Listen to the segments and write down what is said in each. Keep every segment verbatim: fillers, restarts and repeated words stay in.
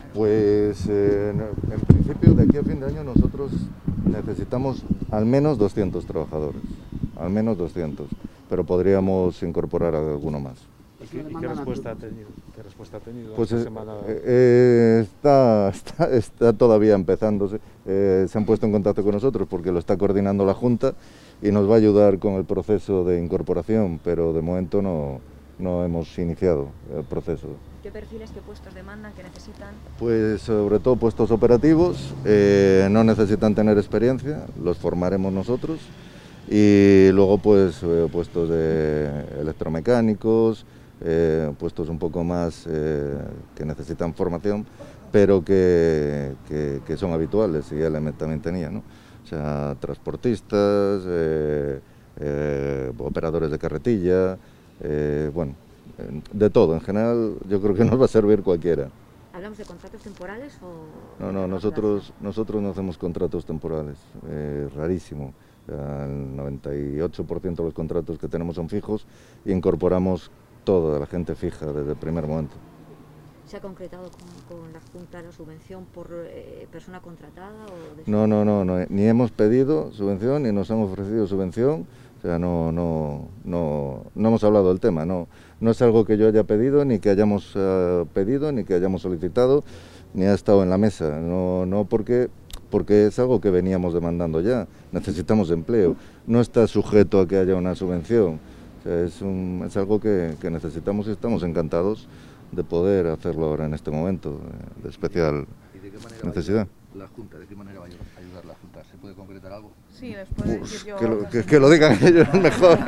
Pues eh, en principio de aquí a fin de año nosotros necesitamos al menos doscientos trabajadores, al menos doscientos, pero podríamos incorporar a alguno más. ¿Y qué, y qué respuesta ha tenido? ¿Qué respuesta ha tenido Pues esta eh, semana? eh, está, está, está todavía empezando. Eh, se han puesto en contacto con nosotros porque lo está coordinando la Junta y nos va a ayudar con el proceso de incorporación, pero de momento no, no hemos iniciado el proceso. ¿Qué perfiles, qué puestos demandan, qué necesitan? Pues sobre todo puestos operativos, eh, no necesitan tener experiencia, los formaremos nosotros, y luego pues eh, puestos de electromecánicos, eh, puestos un poco más eh, que necesitan formación, pero que, que, que son habituales, y él también tenía, ¿no? O sea, transportistas, eh, eh, operadores de carretilla, eh, bueno, de todo. En general yo creo que nos va a servir cualquiera. ¿Hablamos de contratos temporales o...? No, no, nosotros, nosotros no hacemos contratos temporales, eh, rarísimo. El noventa y ocho por ciento de los contratos que tenemos son fijos e incorporamos toda la gente fija desde el primer momento. ¿Se ha concretado con, con la Junta la subvención por eh, persona contratada? O de... No, no, no, no, ni hemos pedido subvención ni nos han ofrecido subvención. O sea, no, no, no, no hemos hablado del tema, no, no es algo que yo haya pedido, ni que hayamos uh, pedido, ni que hayamos solicitado, ni ha estado en la mesa, no, no porque, porque es algo que veníamos demandando ya, necesitamos empleo, no está sujeto a que haya una subvención, o sea, es, un, es algo que, que necesitamos y estamos encantados de poder hacerlo ahora en este momento de especial ¿Y de qué manera necesidad. La Junta, ¿de qué manera va a ayudar la Junta? ¿Se puede concretar algo? Sí, les puedo Uf, decir yo... que, lo, que, que lo digan ellos mejor.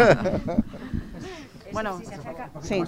Bueno, sí.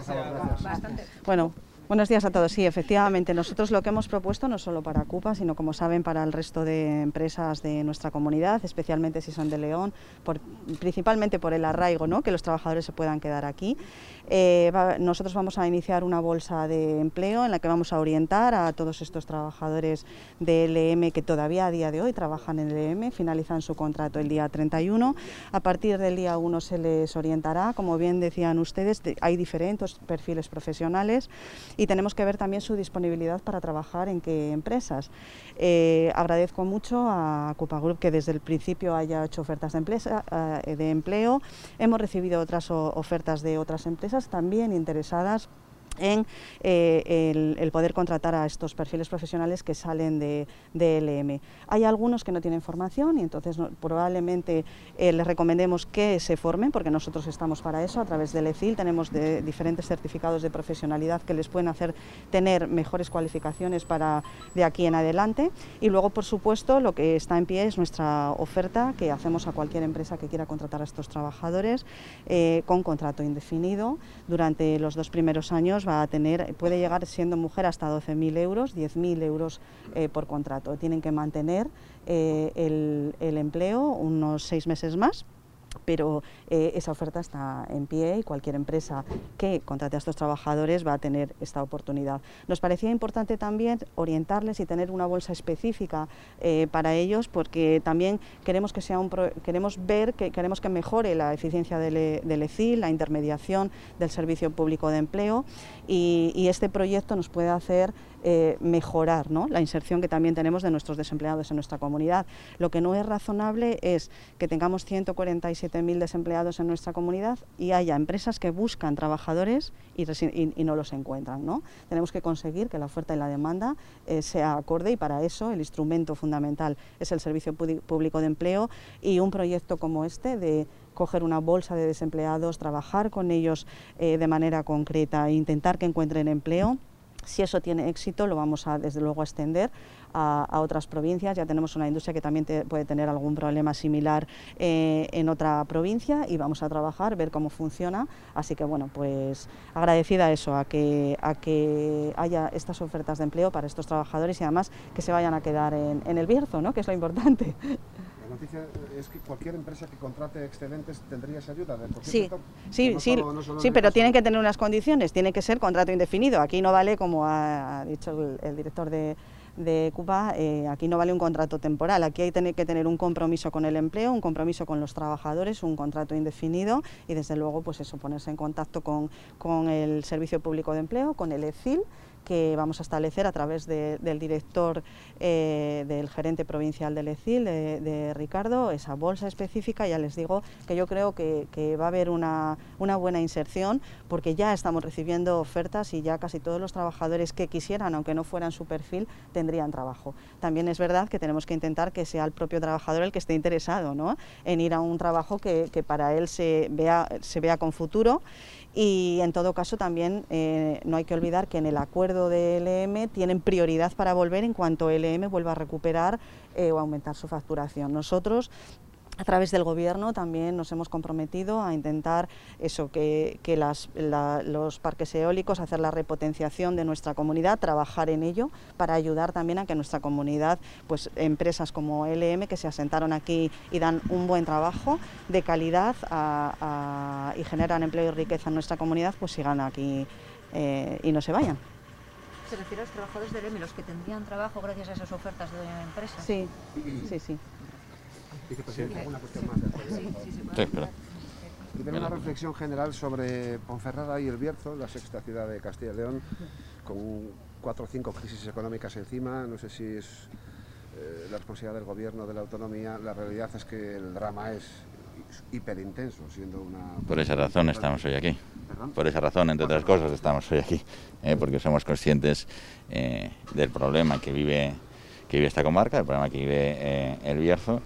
Bueno, buenos días a todos. Sí, efectivamente, nosotros lo que hemos propuesto no solo para Cupa, sino como saben para el resto de empresas de nuestra comunidad, especialmente si son de León, por, principalmente por el arraigo, ¿no?, que los trabajadores se puedan quedar aquí. Eh, va, nosotros vamos a iniciar una bolsa de empleo en la que vamos a orientar a todos estos trabajadores de L M que todavía a día de hoy trabajan en L M, finalizan su contrato el día treinta y uno. A partir del día uno se les orientará, como bien decían ustedes, de, hay diferentes perfiles profesionales y tenemos que ver también su disponibilidad para trabajar en qué empresas. Eh, agradezco mucho a Cupa Group que desde el principio haya hecho ofertas de, empresa, de empleo. Hemos recibido otras ofertas de otras empresas también interesadas en eh, el, el poder contratar a estos perfiles profesionales que salen de, de L M. Hay algunos que no tienen formación y entonces no, probablemente eh, les recomendemos que se formen, porque nosotros estamos para eso. A través del E C I L tenemos de, diferentes certificados de profesionalidad que les pueden hacer tener mejores cualificaciones para de aquí en adelante. Y luego, por supuesto, lo que está en pie es nuestra oferta que hacemos a cualquier empresa que quiera contratar a estos trabajadores eh, con contrato indefinido durante los dos primeros años. Va a tener, puede llegar siendo mujer hasta doce mil euros, diez mil euros eh, por contrato. Tienen que mantener eh, el, el empleo unos seis meses más, pero eh, esa oferta está en pie y cualquier empresa que contrate a estos trabajadores va a tener esta oportunidad. Nos parecía importante también orientarles y tener una bolsa específica eh, para ellos, porque también queremos que sea un pro, queremos ver que queremos que mejore la eficiencia del, del E C I L, la intermediación del Servicio Público de Empleo, y, y este proyecto nos puede hacer eh, mejorar, ¿no?, la inserción que también tenemos de nuestros desempleados en nuestra comunidad. Lo que no es razonable es que tengamos ciento cuarenta y siete mil desempleados en nuestra comunidad y haya empresas que buscan trabajadores y, y, y no los encuentran, ¿no? Tenemos que conseguir que la oferta y la demanda eh, sea acorde, y para eso el instrumento fundamental es el Servicio Público de Empleo, y un proyecto como este de coger una bolsa de desempleados, trabajar con ellos eh, de manera concreta e intentar que encuentren empleo. Si eso tiene éxito, lo vamos a, desde luego, a extender a, a otras provincias. Ya tenemos una industria que también te, puede tener algún problema similar eh, en otra provincia, y vamos a trabajar, ver cómo funciona. Así que, bueno, pues agradecida a eso, a que, a que haya estas ofertas de empleo para estos trabajadores y además que se vayan a quedar en, en el Bierzo, ¿no?, que es lo importante. La noticia es que cualquier empresa que contrate excedentes tendría esa ayuda. ¿De sí, sí, no sí, solo, no solo sí, pero tienen que tener unas condiciones, tiene que ser contrato indefinido. Aquí no vale, como ha dicho el, el director de, de Cupa, eh, aquí no vale un contrato temporal. Aquí hay que tener un compromiso con el empleo, un compromiso con los trabajadores, un contrato indefinido, y desde luego pues eso, ponerse en contacto con, con el Servicio Público de Empleo, con el E C I L, que vamos a establecer a través de, del director, eh, del gerente provincial del E C I L, de, de Ricardo, esa bolsa específica. Ya les digo que yo creo que, que va a haber una, una buena inserción, porque ya estamos recibiendo ofertas y ya casi todos los trabajadores que quisieran, aunque no fueran su perfil, tendrían trabajo. También es verdad que tenemos que intentar que sea el propio trabajador el que esté interesado, ¿no?, en ir a un trabajo que, que para él se vea, se vea con futuro. Y en todo caso también eh, no hay que olvidar que en el acuerdo de L M tienen prioridad para volver en cuanto L M vuelva a recuperar eh, o aumentar su facturación. Nosotros, a través del Gobierno, también nos hemos comprometido a intentar eso, que, que las, la, los parques eólicos, hacer la repotenciación de nuestra comunidad, trabajar en ello para ayudar también a que nuestra comunidad, pues empresas como L M que se asentaron aquí y dan un buen trabajo de calidad a, a, y generan empleo y riqueza en nuestra comunidad, pues sigan aquí eh, y no se vayan. ¿Se refiere a los trabajadores de L M, los que tendrían trabajo gracias a esas ofertas de empresas? Sí, sí, sí. Vicepresidente, ¿alguna cuestión más? Sí, sí, sí, Sí, espera. Y tener una reflexión general sobre Ponferrada y El Bierzo, la sexta ciudad de Castilla y León, con cuatro o cinco crisis económicas encima. No sé si es eh, la responsabilidad del gobierno, de la autonomía. La realidad es que el drama es hiperintenso, siendo una... Por esa razón estamos hoy aquí. ¿Perdón? Por esa razón, entre otras cosas, estamos hoy aquí, eh, porque somos conscientes eh, del problema que vive, que vive esta comarca, el problema que vive eh, El Bierzo,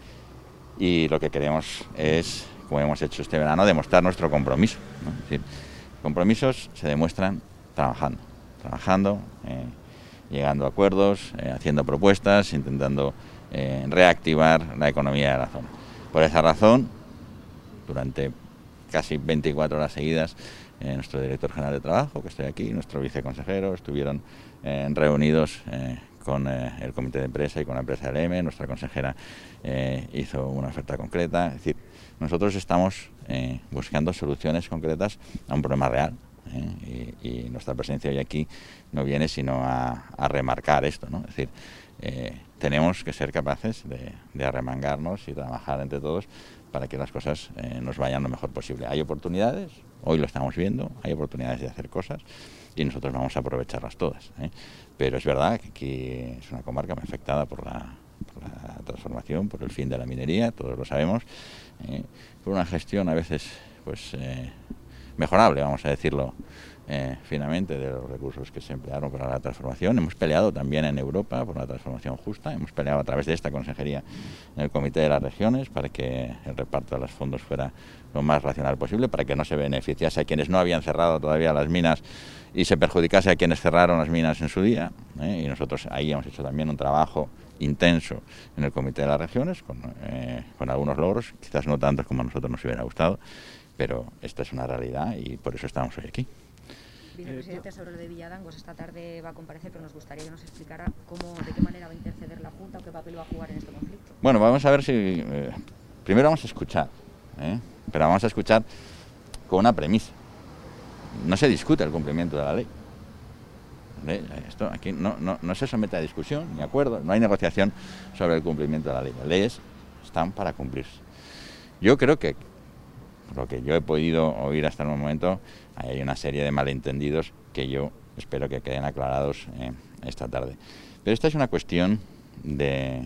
y lo que queremos es, como hemos hecho este verano, demostrar nuestro compromiso, ¿no? Es decir, compromisos se demuestran trabajando, trabajando, eh, llegando a acuerdos, eh, haciendo propuestas, intentando eh, reactivar la economía de la zona. Por esa razón, durante casi veinticuatro horas seguidas, eh, nuestro director general de trabajo, que estoy aquí, nuestro viceconsejero, estuvieron eh, reunidos eh, con eh, el comité de empresa y con la empresa L M. Nuestra consejera eh, hizo una oferta concreta. Es decir, nosotros estamos eh, buscando soluciones concretas a un problema real, eh, y, y nuestra presencia hoy aquí no viene sino a, a remarcar esto, ¿no? Es decir, eh, tenemos que ser capaces de, de arremangarnos y trabajar entre todos para que las cosas eh, nos vayan lo mejor posible. Hay oportunidades, hoy lo estamos viendo, hay oportunidades de hacer cosas y nosotros vamos a aprovecharlas todas, ¿eh? Pero es verdad que aquí es una comarca muy afectada por la, por la transformación, por el fin de la minería, todos lo sabemos, eh, por una gestión a veces pues eh, mejorable, vamos a decirlo eh, finamente, de los recursos que se emplearon para la transformación. Hemos peleado también en Europa por una transformación justa, hemos peleado a través de esta consejería en el Comité de las Regiones para que el reparto de los fondos fuera lo más racional posible, para que no se beneficiase a quienes no habían cerrado todavía las minas y se perjudicase a quienes cerraron las minas en su día, ¿eh? Y nosotros ahí hemos hecho también un trabajo intenso en el Comité de las Regiones, con, eh, con algunos logros, quizás no tantos como a nosotros nos hubiera gustado, pero esta es una realidad y por eso estamos hoy aquí. Vicepresidente, sobre lo de Villadangos, esta tarde va a comparecer, pero nos gustaría que nos explicara cómo, de qué manera va a interceder la Junta o qué papel va a jugar en este conflicto. Bueno, vamos a ver si... Eh, primero vamos a escuchar, ¿eh? Pero vamos a escuchar con una premisa. No se discute el cumplimiento de la ley. ¿Eh? Esto aquí no, no, no se somete a discusión ni acuerdo, no hay negociación sobre el cumplimiento de la ley. Las leyes están para cumplirse. Yo creo que, por lo que yo he podido oír hasta el momento, hay una serie de malentendidos que yo espero que queden aclarados eh, esta tarde. Pero esta es una cuestión de,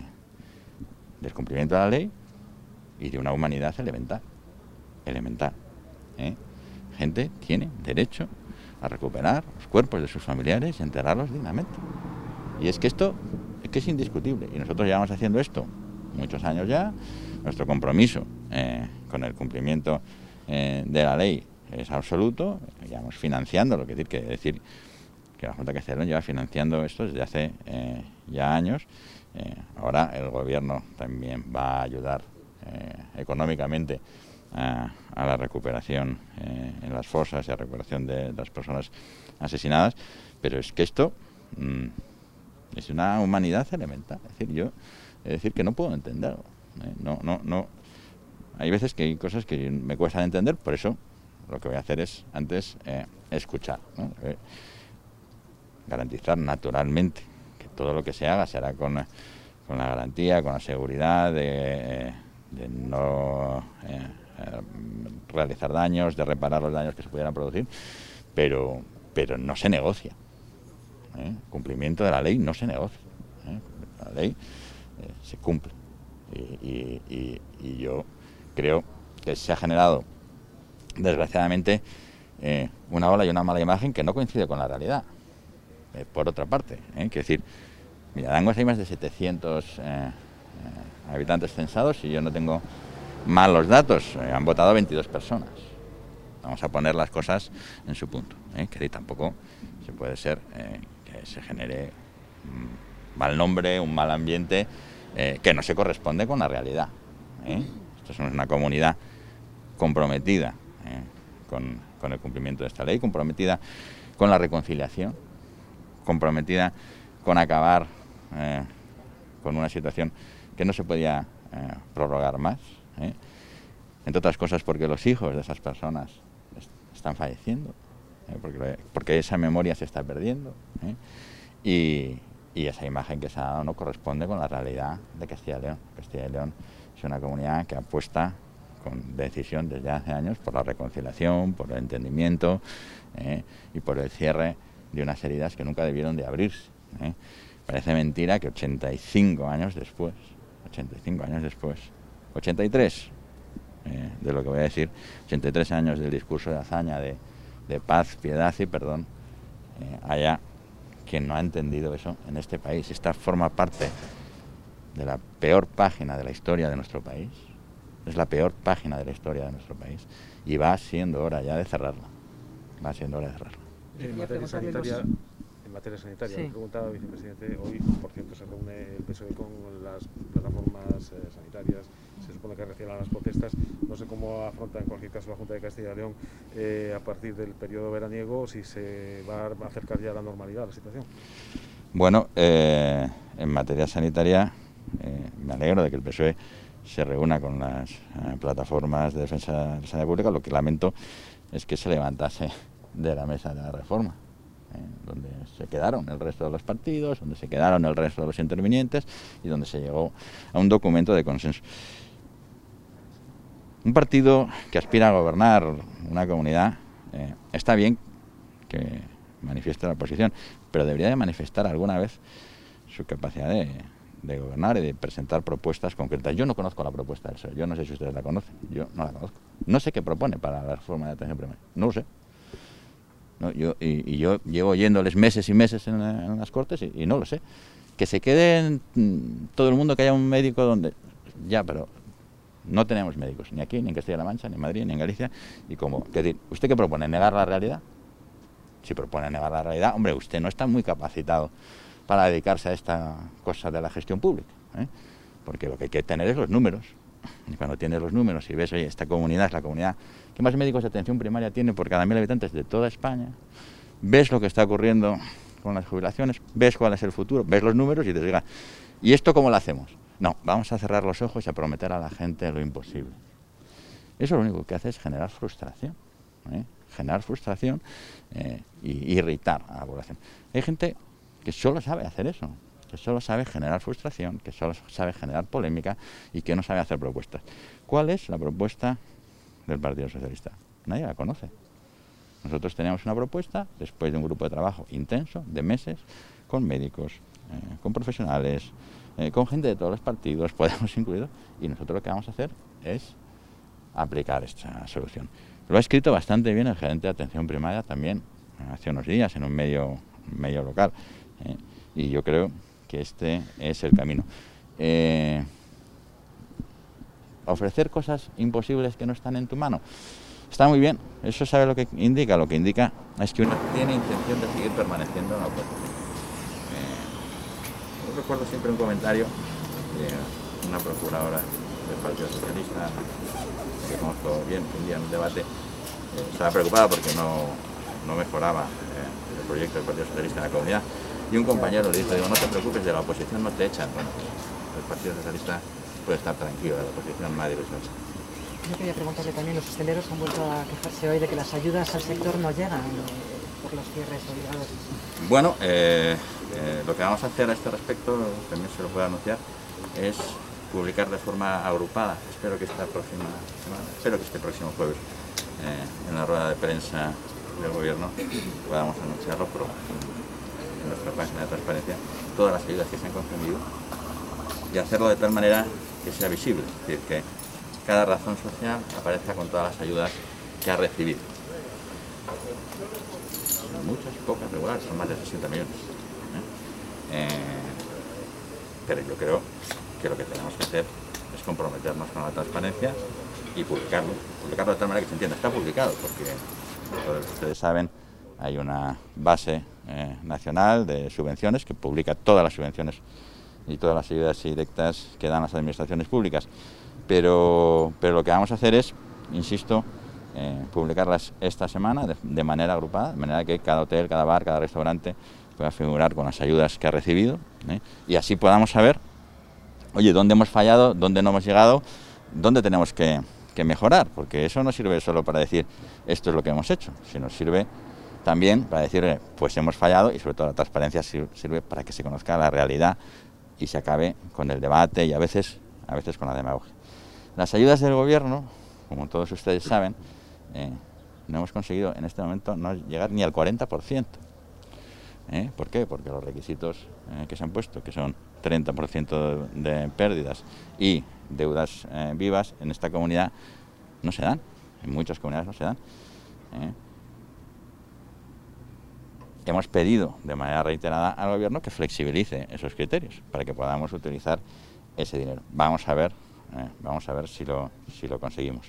del cumplimiento de la ley y de una humanidad elemental. elemental ¿eh? Gente tiene derecho a recuperar los cuerpos de sus familiares y enterrarlos dignamente. Y es que esto es que es indiscutible. Y nosotros llevamos haciendo esto muchos años ya. Nuestro compromiso eh, con el cumplimiento eh, de la ley es absoluto. Llevamos financiando, lo que decir que decir que la Junta de Castilla y León lleva financiando esto desde hace eh, ya años. Eh, ahora el Gobierno también va a ayudar eh, económicamente a, a la recuperación eh, en las fosas y a la recuperación de, de las personas asesinadas, pero es que esto mmm, es una humanidad elemental. Es decir, yo es decir que no puedo entenderlo. Eh, no, no, no. Hay veces que hay cosas que me cuestan entender, por eso lo que voy a hacer es antes eh, escuchar, ¿no? Eh, garantizar naturalmente que todo lo que se haga se hará con, con la garantía, con la seguridad de, de no eh, realizar daños, de reparar los daños que se pudieran producir, pero, pero no se negocia. ¿eh? ¿eh? Cumplimiento de la ley no se negocia, ¿eh? La ley eh, se cumple. Y, y, y, y yo creo que se ha generado, desgraciadamente, eh, una ola y una mala imagen que no coincide con la realidad. Eh, por otra parte, ¿eh? Quiero decir, Villadangos hay más de setecientos eh, eh, habitantes censados y yo no tengo mal los datos, eh, han votado veintidós personas. Vamos a poner las cosas en su punto, ¿eh? Que tampoco se puede ser eh, que se genere un mal nombre, un mal ambiente eh, que no se corresponde con la realidad, ¿eh? Esto es una comunidad comprometida eh, con, con el cumplimiento de esta ley, comprometida con la reconciliación, comprometida con acabar eh, con una situación que no se podía eh, prorrogar más, ¿eh? Entre otras cosas porque los hijos de esas personas est están falleciendo, ¿eh? porque, porque esa memoria se está perdiendo, ¿eh? y, y esa imagen que se ha dado no corresponde con la realidad de Castilla y León. Castilla y León es una comunidad que apuesta con decisión desde hace años por la reconciliación, por el entendimiento ¿eh? y por el cierre de unas heridas que nunca debieron de abrirse, ¿eh? Parece mentira que ochenta y cinco años después, ochenta y cinco años después, ochenta y tres eh, de lo que voy a decir, ochenta y tres años del discurso de hazaña, de, de paz, piedad y perdón, eh, haya quien no ha entendido eso en este país. Esta forma parte de la peor página de la historia de nuestro país, es la peor página de la historia de nuestro país y va siendo hora ya de cerrarla, va siendo hora de cerrarla. En materia sanitaria, en materia sanitaria, sí. Me preguntaba, vicepresidente, hoy, por cierto, se reúne el P S O E con las plataformas eh, sanitarias, se supone que reciban las protestas, no sé cómo afronta en cualquier caso la Junta de Castilla y León eh, a partir del periodo veraniego, si se va a acercar ya a la normalidad la situación. Bueno, eh, en materia sanitaria, eh, me alegro de que el P S O E se reúna con las eh, plataformas de defensa de la sanidad pública. Lo que lamento es que se levantase de la mesa de la reforma, eh, donde se quedaron el resto de los partidos, donde se quedaron el resto de los intervinientes y donde se llegó a un documento de consenso. Un partido que aspira a gobernar una comunidad, eh, está bien que manifieste la oposición, pero debería de manifestar alguna vez su capacidad de, de gobernar y de presentar propuestas concretas. Yo no conozco la propuesta del P S O E, yo no sé si ustedes la conocen, yo no la conozco. No sé qué propone para la reforma de atención primaria, no lo sé. No, yo, y, y yo llevo oyéndoles meses y meses en, en las Cortes y, y no lo sé. Que se quede en, todo el mundo, que haya un médico donde... Ya, pero no tenemos médicos, ni aquí, ni en Castilla-La Mancha, ni en Madrid, ni en Galicia. Y como, ¿qué decir? ¿Usted qué propone? ¿Negar la realidad? Si propone negar la realidad, hombre, usted no está muy capacitado para dedicarse a esta cosa de la gestión pública, ¿eh? Porque lo que hay que tener es los números. Y cuando tienes los números y ves, oye, esta comunidad es la comunidad que más médicos de atención primaria tiene por cada mil habitantes de toda España, ves lo que está ocurriendo con las jubilaciones, ves cuál es el futuro, ves los números y te digas, ¿y esto cómo lo hacemos? No, vamos a cerrar los ojos y a prometer a la gente lo imposible. Eso lo único que hace es generar frustración, ¿eh? generar frustración eh, y irritar a la población. Hay gente que solo sabe hacer eso, que solo sabe generar frustración, que solo sabe generar polémica y que no sabe hacer propuestas. ¿Cuál es la propuesta del Partido Socialista? Nadie la conoce. Nosotros teníamos una propuesta después de un grupo de trabajo intenso, de meses, con médicos, eh, con profesionales, eh, con gente de todos los partidos, Podemos incluido, y nosotros lo que vamos a hacer es aplicar esta solución. Lo ha escrito bastante bien el gerente de atención primaria también, hace unos días, en un medio, medio local, eh, y yo creo que este es el camino. Eh, ofrecer cosas imposibles que no están en tu mano está muy bien, eso sabe lo que indica, lo que indica es que uno tiene intención de seguir permaneciendo en la oposición. Eh, yo recuerdo siempre un comentario de una procuradora del Partido Socialista, que conozco bien, que un día en un debate eh, estaba preocupada porque no, no mejoraba eh, el proyecto del Partido Socialista en la comunidad, y un compañero le dijo, digo, no te preocupes, de la oposición no te echan. Bueno, el Partido Socialista puede estar tranquilo, de la oposición nadie los echa. Yo quería preguntarle también, los hosteleros han vuelto a quejarse hoy de que las ayudas al sector no llegan eh, por los cierres obligados. Bueno, eh, eh, lo que vamos a hacer a este respecto, también se lo puedo anunciar, es publicar de forma agrupada, espero que esta próxima semana, espero que este próximo jueves, eh, en la rueda de prensa del Gobierno, podamos anunciarlo, pero en nuestra transparencia, de transparencia todas las ayudas que se han concedido y hacerlo de tal manera que sea visible, es decir, que cada razón social aparezca con todas las ayudas que ha recibido. Muchas, pocas, regulares, son más de sesenta millones. ¿eh? Eh, pero yo creo que lo que tenemos que hacer es comprometernos con la transparencia y publicarlo, publicarlo de tal manera que se entienda. Está publicado porque, todos ustedes saben, hay una base eh, nacional de subvenciones que publica todas las subvenciones y todas las ayudas directas que dan las administraciones públicas. Pero, pero lo que vamos a hacer es, insisto, eh, publicarlas esta semana de, de manera agrupada, de manera que cada hotel, cada bar, cada restaurante pueda figurar con las ayudas que ha recibido, ¿eh? Y así podamos saber, oye, dónde hemos fallado, dónde no hemos llegado, dónde tenemos que, que mejorar, porque eso no sirve solo para decir esto es lo que hemos hecho, sino sirve también para decir, pues hemos fallado, y sobre todo la transparencia sirve para que se conozca la realidad y se acabe con el debate y a veces, a veces con la demagogia. Las ayudas del gobierno, como todos ustedes saben, eh, no hemos conseguido en este momento no llegar ni al cuarenta por ciento. ¿Eh? ¿Por qué? Porque los requisitos eh, que se han puesto, que son treinta por ciento de, de pérdidas y deudas eh, vivas, en esta comunidad no se dan, en muchas comunidades no se dan. ¿eh? Hemos pedido de manera reiterada al gobierno que flexibilice esos criterios para que podamos utilizar ese dinero. Vamos a ver, eh, vamos a ver si lo, si lo conseguimos.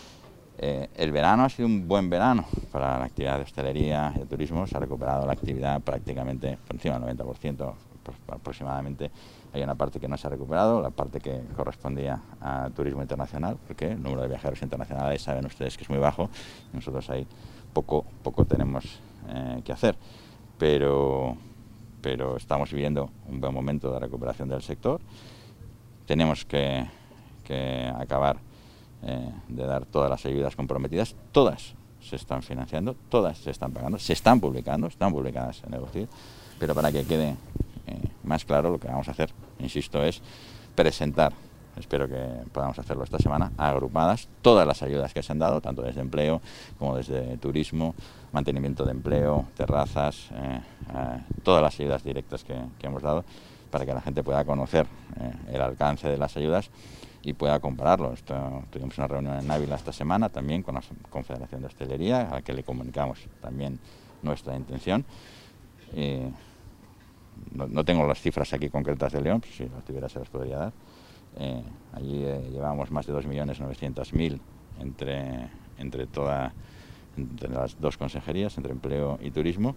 Eh, el verano ha sido un buen verano para la actividad de hostelería y de turismo. Se ha recuperado la actividad prácticamente por encima del noventa por ciento aproximadamente. Hay una parte que no se ha recuperado, la parte que correspondía a turismo internacional, porque el número de viajeros internacionales saben ustedes que es muy bajo. Nosotros ahí poco, poco tenemos eh, que hacer, pero, pero estamos viviendo un buen momento de recuperación del sector. Tenemos que, que acabar Eh, de dar todas las ayudas comprometidas, todas se están financiando, todas se están pagando, se están publicando, están publicadas en el boletín, pero para que quede eh, más claro lo que vamos a hacer, insisto, es presentar, espero que podamos hacerlo esta semana, agrupadas todas las ayudas que se han dado, tanto desde empleo como desde turismo, mantenimiento de empleo, terrazas, eh, eh, todas las ayudas directas que, que hemos dado, para que la gente pueda conocer eh, el alcance de las ayudas y pueda compararlo. Esto, tuvimos una reunión en Ávila esta semana también con la Confederación de Hostelería, a la que le comunicamos también nuestra intención. Eh, no, no tengo las cifras aquí concretas de León, pues si las tuviera se las podría dar. Eh, allí eh, llevamos más de dos millones novecientos mil entre, entre, toda, entre las dos consejerías, entre empleo y turismo.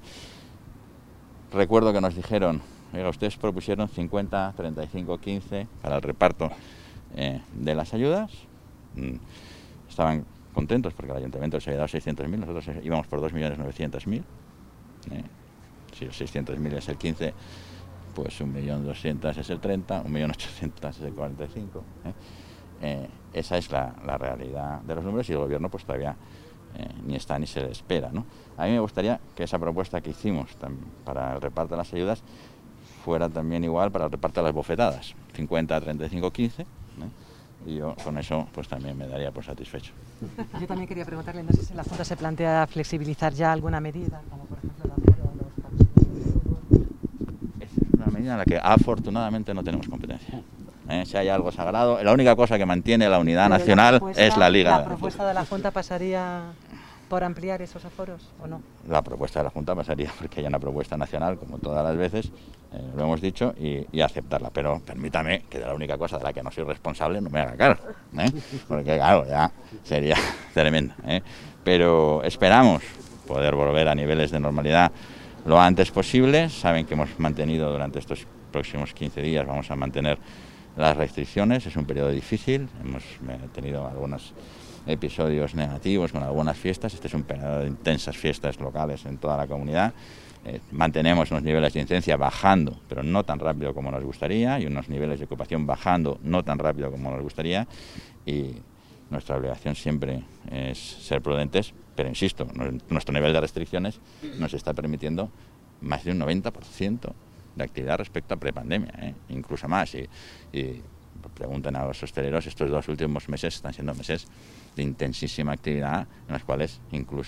Recuerdo que nos dijeron, oiga, ustedes propusieron cincuenta, treinta y cinco, quince para el reparto Eh, de las ayudas. Mm, estaban contentos porque el ayuntamiento les había dado seiscientos mil, nosotros íbamos por dos millones novecientos mil. Eh, si los seiscientos mil es el quince, pues un millón doscientos es el treinta, un millón ochocientos es el cuarenta y cinco. Eh. Eh, esa es la, la realidad de los números y el gobierno pues todavía eh, ni está ni se le espera, ¿no? A mí me gustaría que esa propuesta que hicimos para el reparto de las ayudas fuera también igual para el reparto de las bofetadas, cincuenta, treinta y cinco, quince. ¿eh? Y yo con eso pues también me daría por satisfecho. Yo también quería preguntarle, no sé si en la Junta se plantea flexibilizar ya alguna medida, como por ejemplo el aforo a los partidos. Esa es una medida en la que afortunadamente no tenemos competencia. ¿eh? Si hay algo sagrado, la única cosa que mantiene la unidad Pero nacional la es la Liga. ¿La propuesta de la Junta pasaría por ampliar esos aforos o no? La propuesta de la Junta pasaría porque haya una propuesta nacional, como todas las veces, eh, lo hemos dicho, y, y aceptarla. Pero permítame que de la única cosa de la que no soy responsable no me haga cargo, ¿eh? Porque claro, ya sería tremendo. ¿eh? Pero esperamos poder volver a niveles de normalidad lo antes posible. Saben que hemos mantenido durante estos próximos quince días, vamos a mantener las restricciones. Es un periodo difícil, hemos tenido algunas episodios negativos con algunas fiestas. Este es un periodo de intensas fiestas locales en toda la comunidad. Eh, mantenemos unos niveles de incidencia bajando, pero no tan rápido como nos gustaría, y unos niveles de ocupación bajando no tan rápido como nos gustaría, y nuestra obligación siempre es ser prudentes, pero insisto, nuestro nivel de restricciones nos está permitiendo más de un noventa por ciento de actividad respecto a prepandemia, ¿eh? incluso más, y, y pregunten a los hosteleros, estos dos últimos meses están siendo meses de intensísima actividad, en los cuales incluso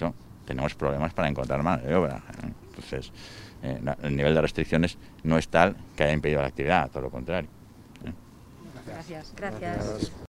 tenemos problemas para encontrar mano de obra. ¿eh? Entonces, eh, el nivel de restricciones no es tal que haya impedido la actividad, todo lo contrario. ¿eh? Gracias. Gracias. Gracias.